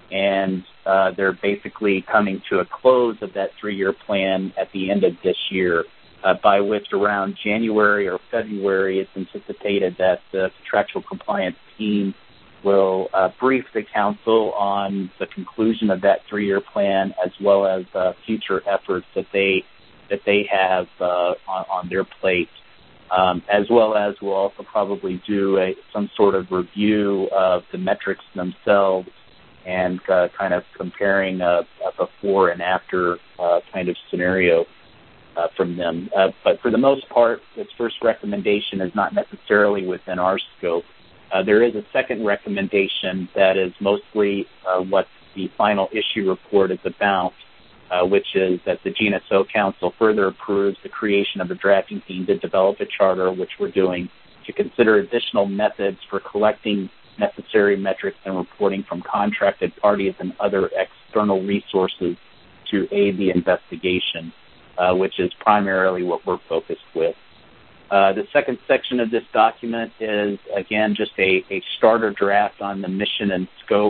And uh, they're basically coming to a close of that three-year plan at the end of this year, uh, by which around January or February it's anticipated that the contractual compliance team will uh, brief the council on the conclusion of that three-year plan, as well as uh, future efforts that they that they have uh, on, on their plate, um, as well as we'll also probably do a, some sort of review of the metrics themselves and uh, kind of comparing a, a before and after uh, kind of scenario uh, from them. Uh, but for the most part, this first recommendation is not necessarily within our scope. Uh, there is a second recommendation that is mostly uh, what the final issue report is about, uh, which is that the G N S O Council further approves the creation of a drafting team to develop a charter, which we're doing, to consider additional methods for collecting necessary metrics and reporting from contracted parties and other external resources to aid the investigation, uh, which is primarily what we're focused with. Uh, the second section of this document is, again, just a, a starter draft on the mission and scope.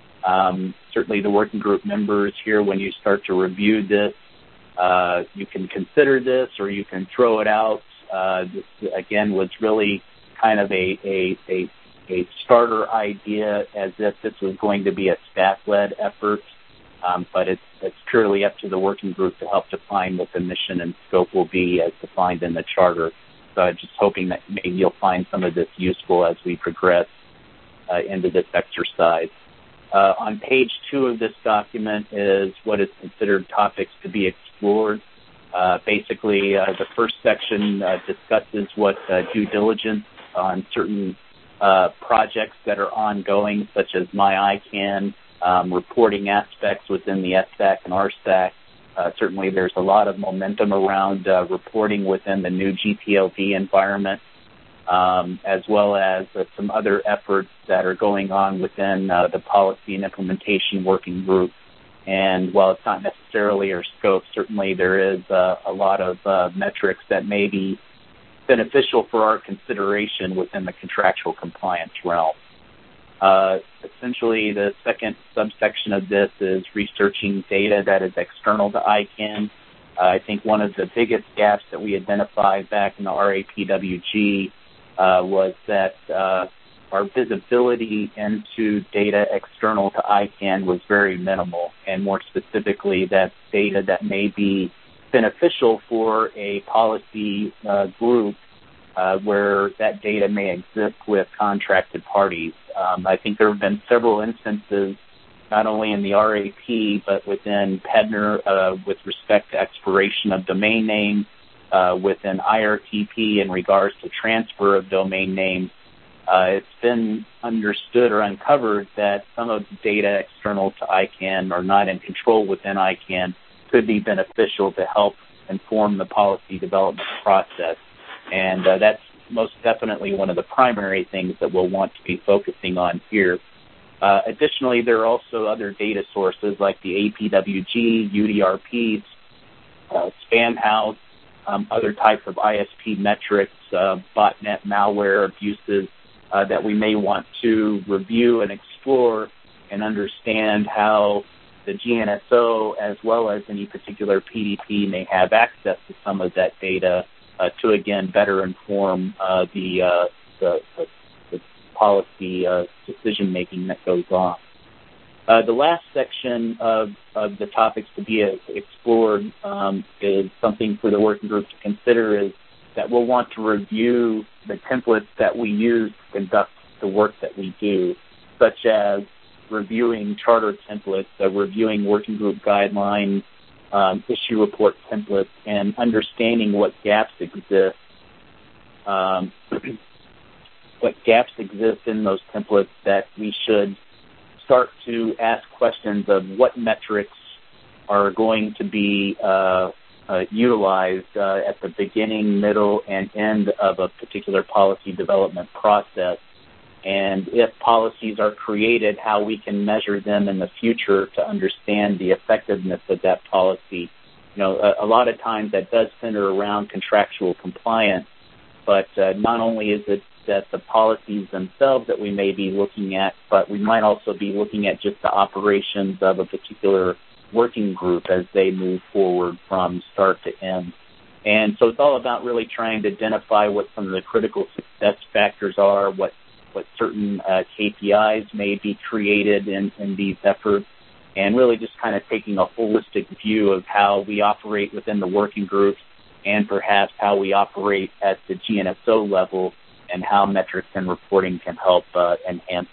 Um, certainly the working group members here, when you start to review this, uh, you can consider this or you can throw it out. Uh, this, again, was really kind of a, a, a, a starter idea, as if this was going to be a staff-led effort, um, but it's, it's purely up to the working group to help define what the mission and scope will be as defined in the charter. So I'm just hoping that maybe you'll find some of this useful as we progress uh, into this exercise. Uh, on page two of this document is what is considered topics to be explored. Uh, basically, uh, the first section uh, discusses what uh, due diligence on certain uh, projects that are ongoing, such as MyICANN, um, reporting aspects within the S STAC and R STAC. Uh, certainly there's a lot of momentum around uh, reporting within the new G P L V environment, um, as well as uh, some other efforts that are going on within uh, the policy and implementation working group. And while it's not necessarily our scope, certainly there is uh, a lot of uh, metrics that may be beneficial for our consideration within the contractual compliance realm. Uh, essentially, the second subsection of this is researching data that is external to I CANN. Uh, I think one of the biggest gaps that we identified back in the R A P W G uh, was that uh, our visibility into data external to I CANN was very minimal, and more specifically, that data that may be beneficial for a policy uh, group uh, where that data may exist with contracted parties. Um, I think there have been several instances, not only in the R A P, but within P E D N R uh, with respect to expiration of domain names, uh, within I R T P in regards to transfer of domain names. Uh, it's been understood or uncovered that some of the data external to I CANN or not in control within I CANN could be beneficial to help inform the policy development process. And uh, that's most definitely one of the primary things that we'll want to be focusing on here. Uh, additionally, there are also other data sources like the A P W G, U D R Ps, uh, Spamhaus, um, other types of I S P metrics, uh, botnet malware abuses uh, that we may want to review and explore and understand how the G N S O as well as any particular P D P may have access to some of that data uh, to, again, better inform uh, the, uh, the, the, the policy uh, decision-making that goes on. Uh, the last section of, of the topics to be uh, explored um, is something for the working group to consider is that we'll want to review the templates that we use to conduct the work that we do, such as reviewing charter templates, uh, reviewing working group guidelines, um, issue report templates, and understanding what gaps exist, um, what gaps exist in those templates that we should start to ask questions of what metrics are going to be uh, uh, utilized uh, at the beginning, middle, and end of a particular policy development process. And if policies are created, how we can measure them in the future to understand the effectiveness of that policy. You know, a, a lot of times that does center around contractual compliance, but uh, not only is it that the policies themselves that we may be looking at, but we might also be looking at just the operations of a particular working group as they move forward from start to end. And so it's all about really trying to identify what some of the critical success factors are, what what certain uh, K P Is may be created in, in these efforts, and really just kind of taking a holistic view of how we operate within the working groups and perhaps how we operate at the G N S O level and how metrics and reporting can help uh, enhance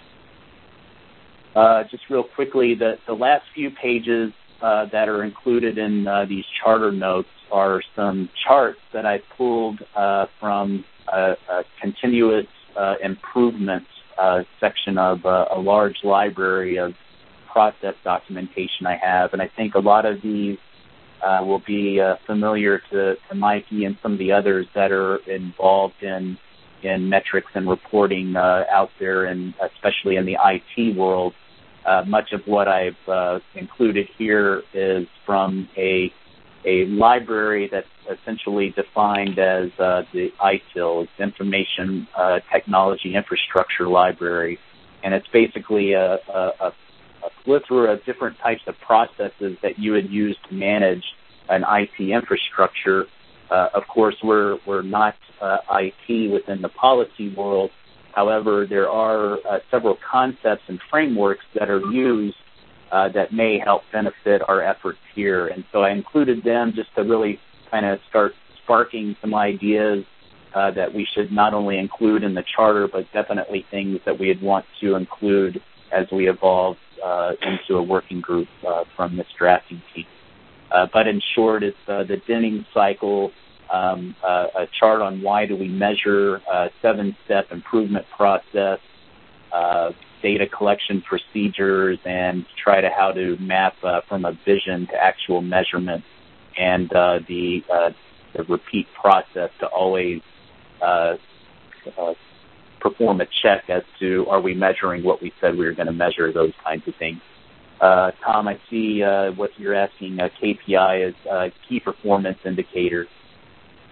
that. Uh, just real quickly, the, the last few pages uh, that are included in uh, these charter notes are some charts that I pulled uh, from a, a continuous Uh, improvement uh, section of uh, a large library of process documentation I have. And I think a lot of these uh, will be uh, familiar to, to Mikey and some of the others that are involved in in metrics and reporting uh, out there, and especially in the I T world. Uh, much of what I've uh, included here is from a a library that's essentially defined as uh, the I T I L, it's Information uh, Technology Infrastructure Library, and it's basically a, a, a plethora of different types of processes that you would use to manage an I T infrastructure. Uh, of course, we're we're not uh, I T within the policy world. However, there are uh, several concepts and frameworks that are used Uh, that may help benefit our efforts here. And so I included them just to really kind of start sparking some ideas uh, that we should not only include in the charter, but definitely things that we'd want to include as we evolve uh, into a working group uh, from this drafting team. Uh, but in short, it's uh, the Denning cycle, um, uh, a chart on why do we measure, uh, seven-step improvement process, uh, data collection procedures, and try to how to map uh, from a vision to actual measurement, and uh, the, uh, the repeat process to always uh, uh, perform a check as to are we measuring what we said we were going to measure, those kinds of things. Uh, Tom, I see uh, what you're asking. Uh, K P I is uh, key performance indicator.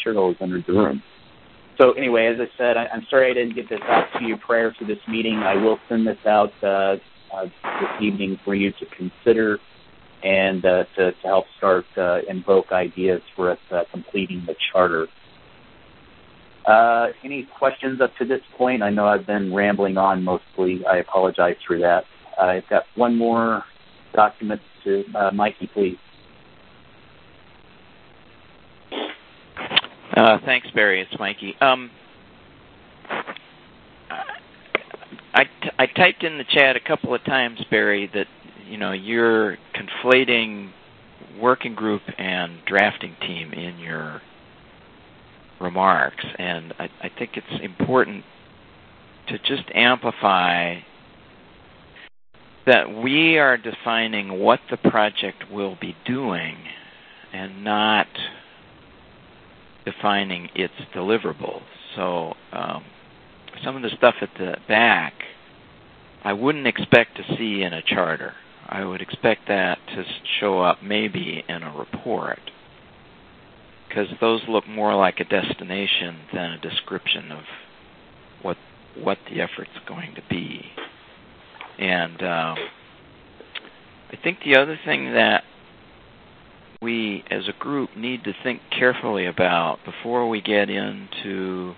materials entered the room. So anyway, as I said, I, I'm sorry I didn't get this out to you prior to this meeting. I will send this out uh, uh, this evening for you to consider and uh, to, to help start uh, invoke ideas for us uh, completing the charter. Uh, any questions up to this point? I know I've been rambling on mostly. I apologize for that. Uh, I've got one more document to uh, Mikey, please. Uh, thanks, Barry. It's Mikey. Um, I, t- I typed in the chat a couple of times, Barry, that you know you're conflating working group and drafting team in your remarks, and I, I think it's important to just amplify that we are defining what the project will be doing and not defining its deliverables. So um, some of the stuff at the back I wouldn't expect to see in a charter. I would expect that to show up maybe in a report, because those look more like a destination than a description of what what the effort's going to be. And um, I think the other thing that we as a group need to think carefully about before we get into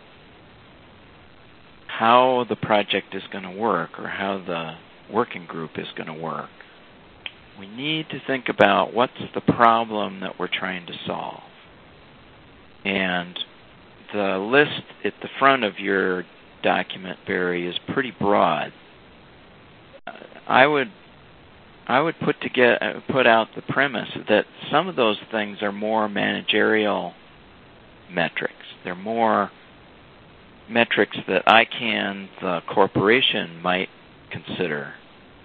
how the project is going to work or how the working group is going to work, we need to think about what's the problem that we're trying to solve. And the list at the front of your document, Barry, is pretty broad. I would I would put to get, put out the premise that some of those things are more managerial metrics. They're more metrics that I can, the corporation, might consider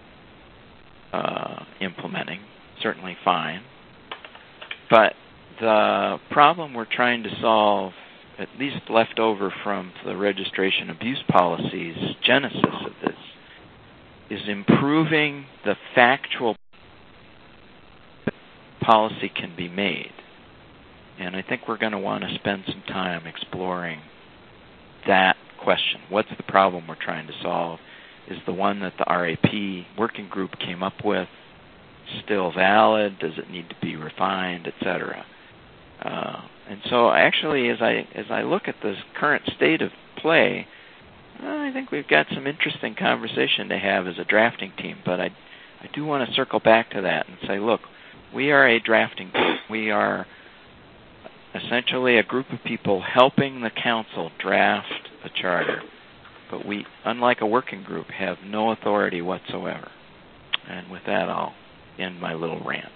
uh, implementing. Certainly fine. But the problem we're trying to solve, at least left over from the registration abuse policy's genesis of this, is improving the factual policy can be made. And I think we're going to want to spend some time exploring that question. What's the problem we're trying to solve? Is the one that the R A P working group came up with still valid? Does it need to be refined, et cetera? Uh, and so actually, as I as I look at the current state of play, I think we've got some interesting conversation to have as a drafting team, but I, I do want to circle back to that and say, look, we are a drafting team. We are essentially a group of people helping the council draft a charter, but we, unlike a working group, have no authority whatsoever. And with that, I'll end my little rant.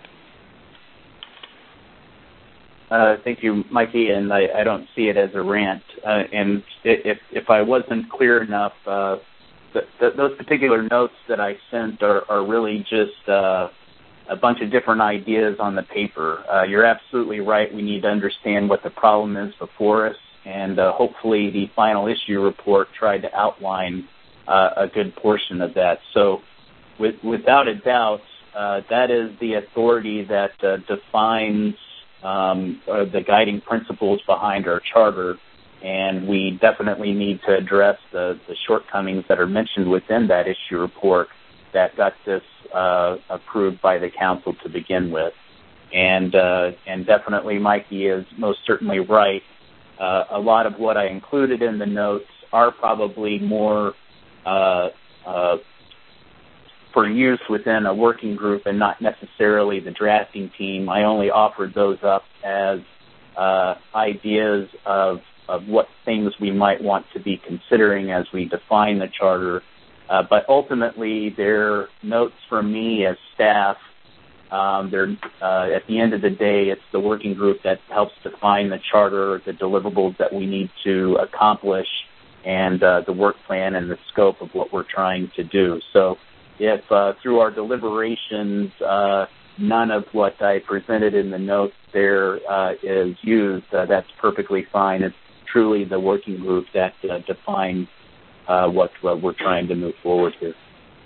Uh, thank you, Mikey, and I, I don't see it as a rant. Uh, and if if I wasn't clear enough, uh, the, the, those particular notes that I sent are, are really just uh, a bunch of different ideas on the paper. Uh, you're absolutely right. We need to understand what the problem is before us, and uh, hopefully the final issue report tried to outline uh, a good portion of that. So with, without a doubt, uh, that is the authority that uh, defines Um, are the guiding principles behind our charter, and we definitely need to address the, the shortcomings that are mentioned within that issue report that got this uh, approved by the council to begin with. And uh, and definitely Mikey is most certainly right. Uh, a lot of what I included in the notes are probably more uh, uh, for use within a working group and not necessarily the drafting team. I only offered those up as uh, ideas of, of what things we might want to be considering as we define the charter. Uh, but ultimately, they're notes from me as staff. Um, they're, uh, at the end of the day, it's the working group that helps define the charter, the deliverables that we need to accomplish, and uh, the work plan and the scope of what we're trying to do. So if uh, through our deliberations, uh, none of what I presented in the notes there uh, is used, uh, that's perfectly fine. It's truly the working group that uh, defines uh, what, what we're trying to move forward here.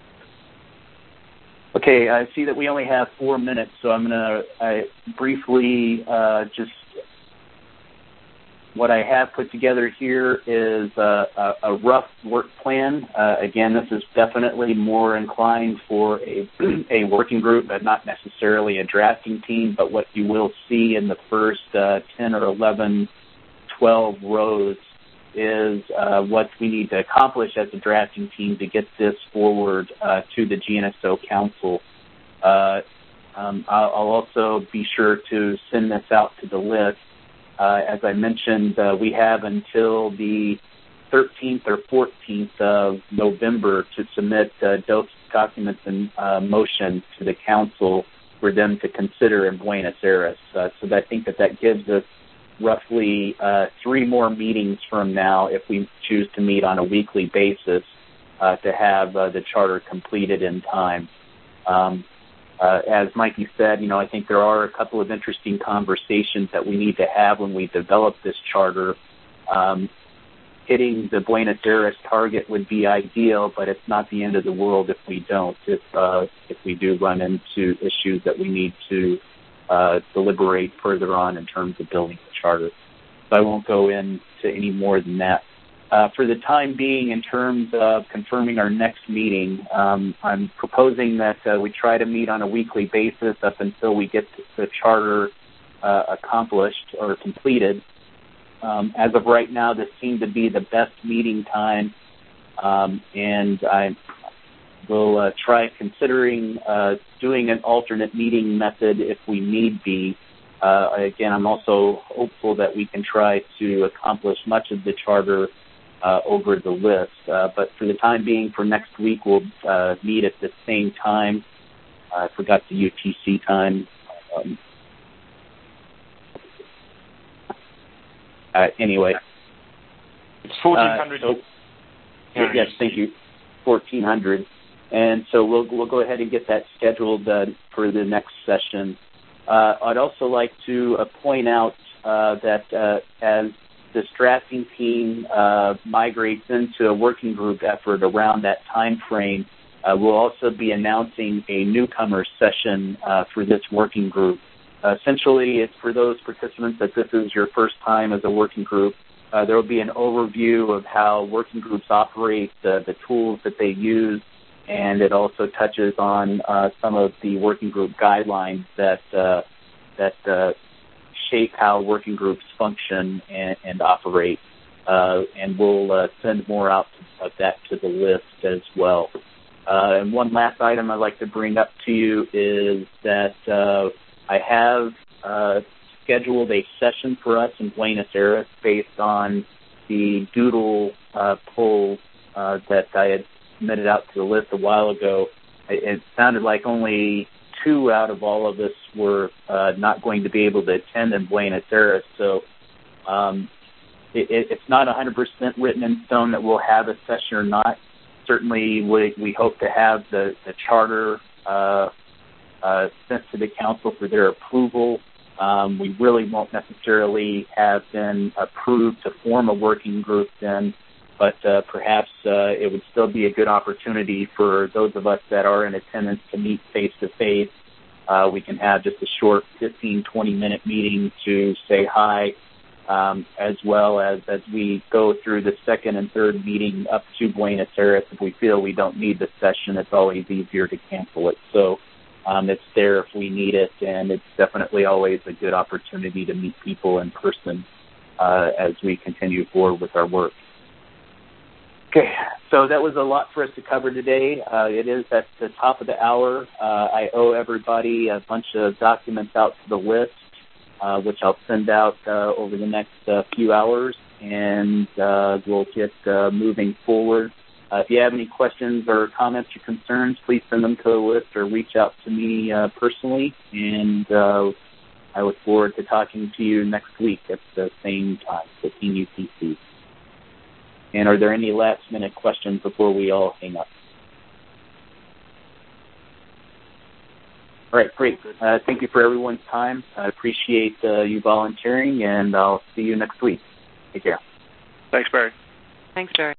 Okay, I see that we only have four minutes, so I'm going to briefly uh, just what I have put together here is a, a, a rough work plan. Uh, again, this is definitely more inclined for a, a working group, but not necessarily a drafting team. But what you will see in the first uh, ten or eleven, twelve rows is uh, what we need to accomplish as a drafting team to get this forward uh, to the G N S O Council. Uh, um, I'll also be sure to send this out to the list. Uh, as I mentioned, uh, we have until the thirteenth or fourteenth of November to submit uh, those documents in uh, motion to the council for them to consider in Buenos Aires. Uh, so I think that that gives us roughly uh, three more meetings from now, if we choose to meet on a weekly basis, uh, to have uh, the charter completed in time. Um, Uh, as Mikey said, you know, I think there are a couple of interesting conversations that we need to have when we develop this charter. Um, hitting the Buenos Aires target would be ideal, but it's not the end of the world if we don't, if, uh, if we do run into issues that we need to uh, deliberate further on in terms of building the charter. So I won't go into any more than that. Uh, for the time being, in terms of confirming our next meeting, um, I'm proposing that uh, we try to meet on a weekly basis up until we get the charter uh, accomplished or completed. Um, as of right now, this seemed to be the best meeting time, um, and I will uh, try considering uh, doing an alternate meeting method if we need be. Uh, again, I'm also hopeful that we can try to accomplish much of the charter Uh, over the list. Uh, but for the time being, for next week, we'll uh, meet at the same time. Uh, I forgot the U T C time. Um, uh, anyway. It's fourteen hundred. Uh, so, yes, thank you. fourteen hundred. And so we'll, we'll go ahead and get that scheduled uh, for the next session. Uh, I'd also like to uh, point out uh, that uh, as this drafting team uh, migrates into a working group effort around that time frame, uh, we'll also be announcing a newcomer session uh, for this working group. Uh, essentially, it's for those participants that this is your first time as a working group. Uh, there will be an overview of how working groups operate, uh, the tools that they use, and it also touches on uh, some of the working group guidelines that uh, that uh, shape how working groups function and, and operate. Uh, and we'll uh, send more out of that to the list as well. Uh, and one last item I'd like to bring up to you is that uh, I have uh, scheduled a session for us in Buenos Aires based on the doodle uh, poll uh, that I had submitted out to the list a while ago. It, it sounded like only two out of all of us were uh, not going to be able to attend in Buenos Aires. So um, it, it's not one hundred percent written in stone that we'll have a session or not. Certainly we, we hope to have the, the charter uh, uh, sent to the council for their approval. Um, we really won't necessarily have been approved to form a working group then, but uh, perhaps uh, it would still be a good opportunity for those of us that are in attendance to meet face-to-face. Uh, we can have just a short fifteen, twenty-minute meeting to say hi, um, as well as as we go through the second and third meeting up to Buenos Aires. If we feel we don't need the session, it's always easier to cancel it. So um, it's there if we need it, and it's definitely always a good opportunity to meet people in person uh, as we continue forward with our work. Okay, so that was a lot for us to cover today. Uh, it is at the top of the hour. Uh, I owe everybody a bunch of documents out to the list, uh, which I'll send out uh, over the next uh, few hours, and uh, we'll get uh, moving forward. Uh, if you have any questions or comments or concerns, please send them to the list or reach out to me uh, personally, and uh, I look forward to talking to you next week at the same time, fifteen U T C. And are there any last-minute questions before we all hang up? All right, great. Uh, thank you for everyone's time. I appreciate uh, you volunteering, and I'll see you next week. Take care. Thanks, Barry. Thanks, Barry.